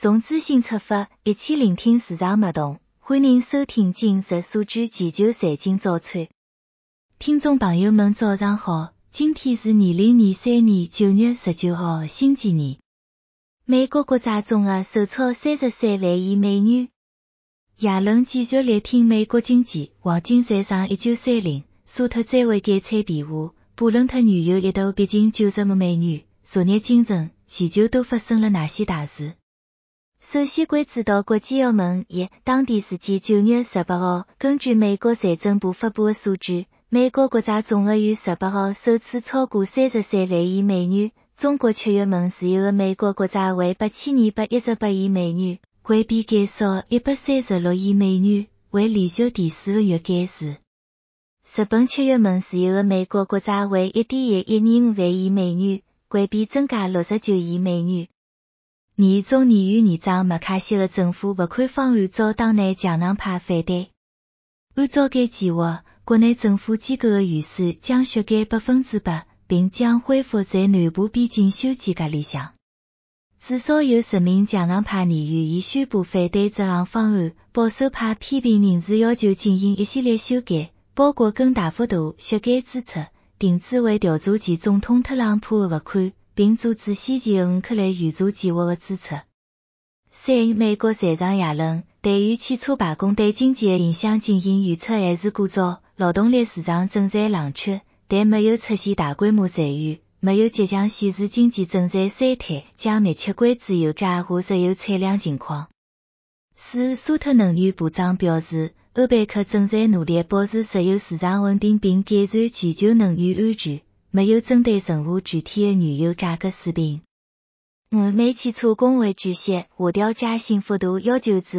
从资讯出发，一起聆听市场脉动。欢迎收听今日数据全球财经早餐。听众朋友们早上好，今天是2023年9月19号星期二。美国国债总额收超33万亿美元。耶伦继续力挺美国经济，黄金再上1930，沙特再为减产辩护，布伦特原油一度逼近95美元。昨日清晨，全球都发生了哪些大事？首先关注到国际澳门当地时间9月18号，根据美国财政部发布的数据，美国国债总额于18号首次超过33万亿美元。中国7月份持有的美国国债为8218亿美元，环比减少136亿美元，为连续第4个月减持。日本7月份持有的美国国债为1.125万亿美元，环比增加69亿美元。众议院议长麦卡锡的政府拨款方案遭党内强硬派反对。按照该计划，国内政府机构的预算将削减 8%， 并将恢复在南部边境修建隔离墙。至少有10名强硬派议员已宣布反对这项方案，保守派批评人士要求进行一系列修改，包括更大幅度削减支出，停止为调查前总统特朗普的罚款，并阻止先前的5克类援助计划的支出。3. 美国财长耶伦对于汽车罢工对经济的影响进行预测还是过早，劳动力市场正在冷却，但没有出现大规模裁员，没有迹象显示经济正在衰退，将密切关注油价和石油产量情况。4. 沙特能源部长表示，欧佩克正在努力保持石油市场稳定并改善全球能源安全，没有针对任何具体的原油价格水平。5. 美汽车工会主席下调加薪幅度要求至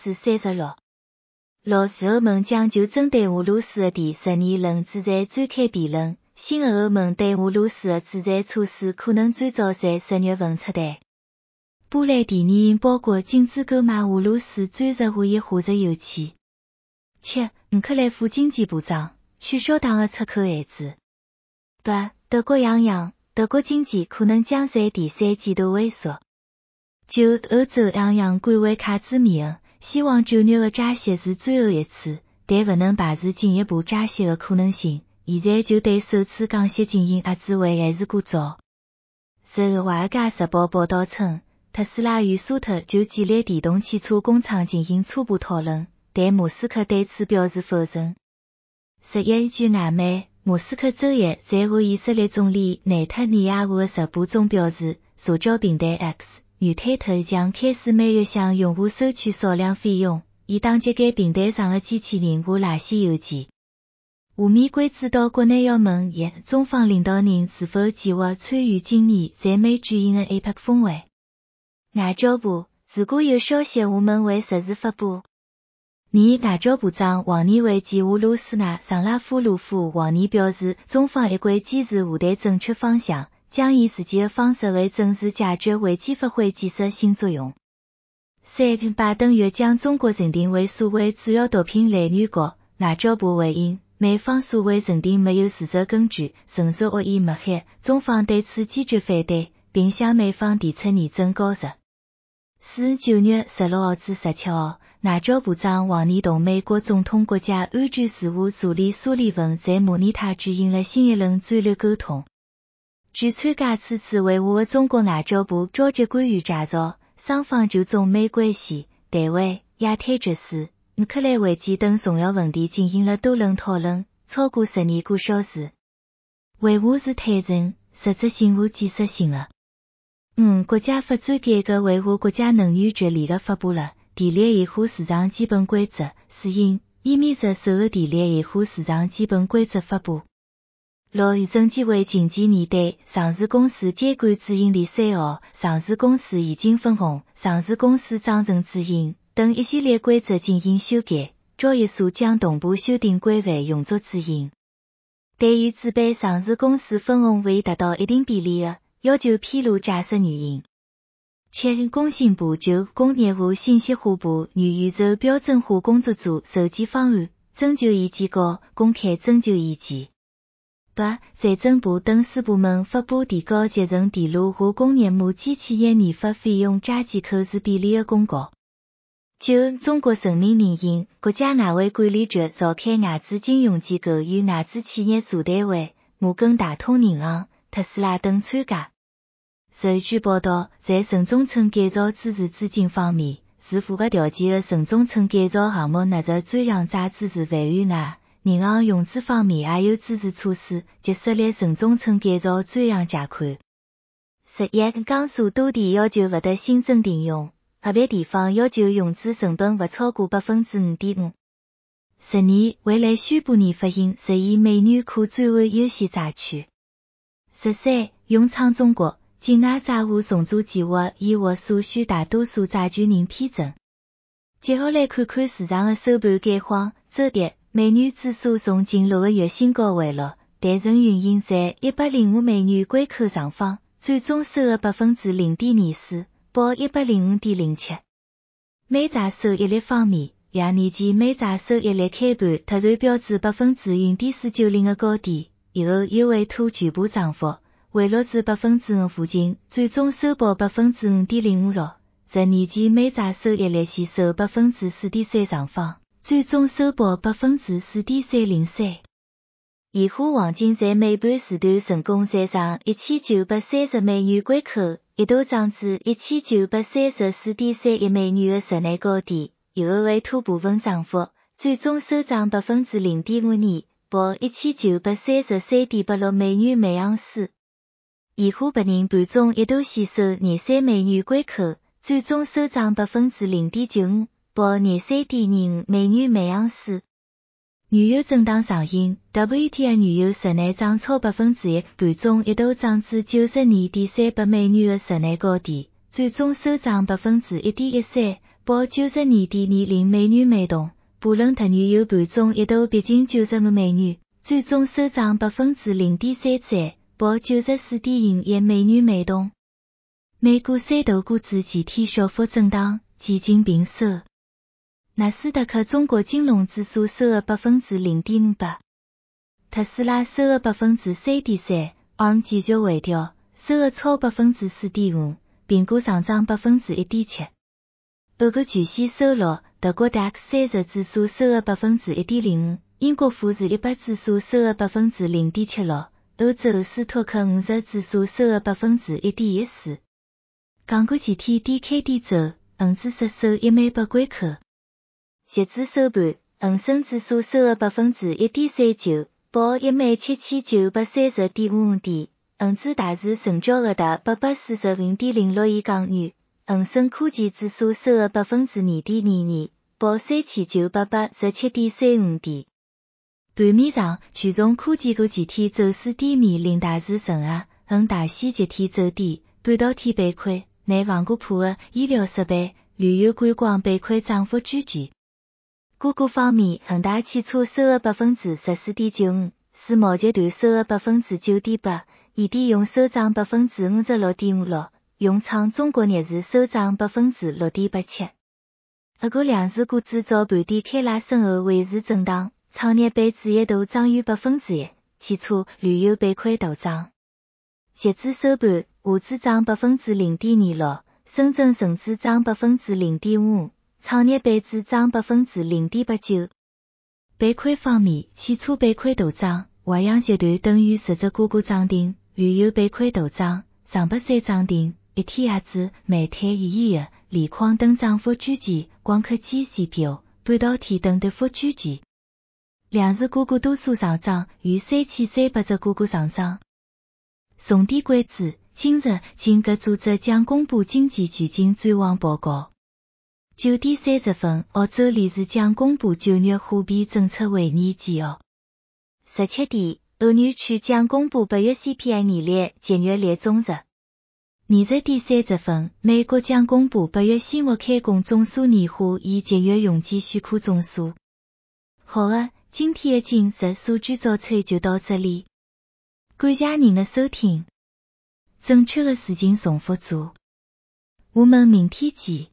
36%。6. 是欧盟将就针对俄罗斯的第12轮制裁展开辩论，新的欧盟对俄罗斯的制裁措施可能最早在10月份出台。波兰电影包括禁止购买俄罗斯专属活跃化石油气。7. 乌克兰副经济部长取消党的出口限制。8. 德国扬扬，德国经济可能将在第3季度萎缩。9. 欧洲央行管委卡兹米恩希望9月的加息是最后一次，但不能排除进一步加息的可能性。现在就对首次降息进行压制为还是过早。10. 华尔街日报报道称，特斯拉与沙特就建立电动汽车工厂进行初步讨论，但莫斯科对此表示否认。11. 据外媒，莫斯科周一在和以色列总理内塔尼亚胡的直播中表示，社交平台 X 与推特将开始每月向用户收取少量费用，以打击该平台上的机器人和垃圾邮件。下面关注到国内要闻中方领导人是否计划参与今年在美举行的 APEC 峰会。外交部，如果有消息我们会实时发布。外交部长王毅会见俄罗斯外长拉夫罗夫。王毅表示，中方一贯坚持和谈正确方向，将以自己的方式为政治解决危机发挥建设性作用。3. 拜登越将中国认定为所谓主要毒品来源国。外交部回应，美方所谓认定没有事实根据，纯属恶意抹黑，中方对此坚决反对，并向美方提出严正交涉。9月16号至17号，外交部长王毅同美国总统国家安全事务助理苏利文在莫尼塔举行了新一轮战略沟通。据参加此次会晤的中国外交部高级官员介绍，双方就中美关系、台湾、亚太局势、乌克兰危机等重要问题进行了多轮讨论，超过12个小时。会晤是坦诚、实质性和建设性的。国家发展改革委和国家能源局联合发布了电力现货市场基本规则试行，意味着售后电力现货市场基本规则发布。6. 证监会近期年对上市公司监管指引第3号、上市公司现金分红、上市公司章程指引等一系列规则进行修改，交易所将同步修订规范用作指引。对于自备上市公司分红未达到一定比例的，要求披露解释原因。7. 工信部就工业和信息化部元宇宙标准化工作组筹建方案，征求意见稿公开征求意见。 8. 财政部等4部门发布提高集成电路和工业母机企业研发费用加计扣除比例的公告。9. 中国人民银行、国家外汇管理局召开外资金融机构与外资企业座谈会，摩根大通银行、特斯拉等参加。11据报道，在城中村改造支持资金方面，是符合条件的城中村改造项目纳入专项债支持范围内。银行融资方面也有支持措施，即设立城中村改造专项借款。11江苏多地要求不得新增停用，个别地方要求融资成本不超过 5.5%。12未来宣布年发行11美元可转换优先债券。13永昌中国境外债务重组计划已获所需大多数债权人批准。接下来看看市场的收盘概况。周跌，美元指数从近6个月新高回落，但仍运行在105美元关口上方，最终收的 0.24%， 报 105.07。美债收益率方面，2年期美债收益率开盘突然飙至 0.490 的高点，以后又未吐全部涨幅，回落至 5% 附近，最终收报 5.56%。10年期美债收益率先收 4.3 上方，最终收报 4.303。现货黄金在尾盘时段成功站上1930美元关口，一度涨至 1934.31 美元的室内高点，以后未吐部分涨幅，最终收涨 0.52%， 报 1933.86 美元每盎司。现货白银盘中一度先收23美元关口，最终收涨 0.95%， 报 23.25 美元每盎司。原油震荡上行 ，WTI 原油室内涨超 1%， 盘中一度涨至 92.38 美元的室内高点，最终收涨 1.13%， 报 92.20 美元每桶。布伦特原油盘中一度逼近95美元，最终收涨 0.33%， 报 94.01 美元每桶。美股三大股指集体小幅震荡，几近平收。纳斯达克中国金融指数收了 0.58%， 特斯拉收了 3.3%， ARM 继续回调，收了超 4.5%， 苹果上涨 1.7%。欧国全线收落，德国 DAX 30指数收了 1.05%， 英国富时100指数收了 0.76%， 欧洲斯托克50指数收了 1.14%。港股集体低开低走，恒指失守10800关口。截至收盘，恒生指数收了 1.39%， 报 17,930.55 点，恒指大市成交额达 845.06 亿港元。恒生科技指数收了 2.22%， 报 3,987.35 点。盘面上，权重科技股集体走势低迷令大市承压，恒大系集体走低，半导体板块、内房股普的医疗设备、旅游观光板块涨幅居前。个股方面，恒大汽车收了 14.95%， 世贸集团收了 9.8%， 易迪用收涨 56.56%， 永昌中国逆势收涨 6.87%。俄国两市股指早盘低开拉升后维持震荡，创业板指一度涨逾 1%， 汽车、旅游板块大涨。截至收盘，沪指涨 0.26%， 深圳成指涨 0.55%， 创业板指涨 0.89%。板块方面，汽车板块大涨，淮阳集团等于10只个股涨停，旅游板块大涨，上北山涨停，一天也指、煤炭、医药、锂矿等涨幅居前，光刻机、CPU、半导体等跌幅居前。两市个股多数上涨，逾3300只个股上涨。重点关注，今日金格组织将公布经济全景展望报告。9点30分，澳洲理事将公布9月货币政策会议纪要。17点，欧元区将公布8月 CPI 年率、7月列综值。20点30分，美国将公布8月新屋开工总数年化以7月用建许可总数。好的，今天的今日数据早餐就到这里。感谢您的收听。正确的事情重复做。我们明天见。